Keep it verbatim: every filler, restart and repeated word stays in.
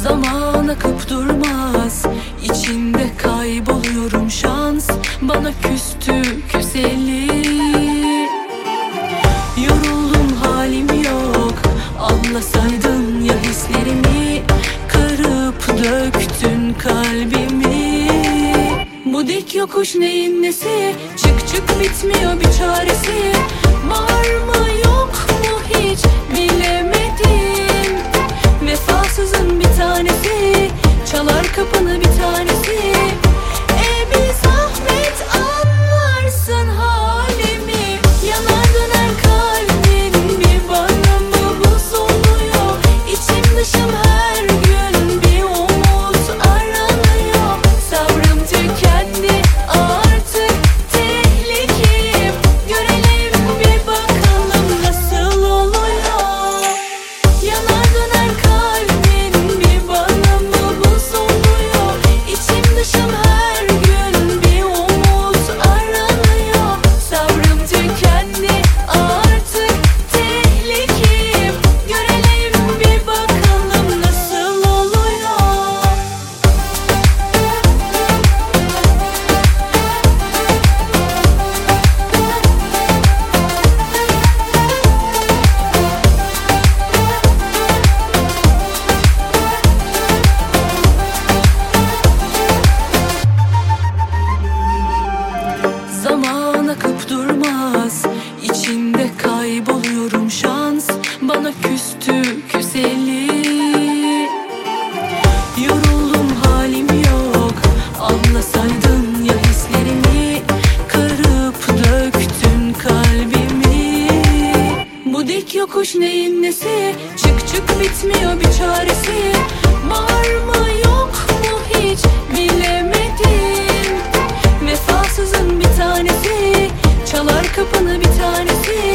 Zaman akıp durmaz, içinde kayboluyorum. Şans bana küstü küseli. Yoruldum, halim yok. Anlasaydın ya hislerimi, kırıp döktün kalbimi. Bu dik yokuş neyin nesi? Çık çık bitmiyor bir çaresi. Var mı yok mu hiç bilemedim. Vefasızın bir tanesi, çalar kapını bir tanesi. E bir zahmet anlarsın halimi. Yanar döner kalbin, bir bana mı bozuluyor? İçim dışım her gün bir umut aranıyor. Sabrım tükendi artık, tehlikeyim. Görelim bir bakalım nasıl oluyor. Yanar döner kalbin, bir bana mı bozuluyor? İçim dışım her gün bir umut aranıyor. Sabrım tükendi artık, tehlikeyim. Görelim bir bakalım nasıl oluyor. Zaman akıp durmaz, içinde kayboluyorum. Şans bana küstü küseli. Yoruldum, halim yok. Anlasaydın ya hislerimi, kırıp döktün kalbimi. Bu dik yokuş neyin nesi? Çık çık bitmiyor bir çaresi. Var mı yok mu hiç bilemedim. Vefasızın bir tanesi, çalar kapını bir tanesi.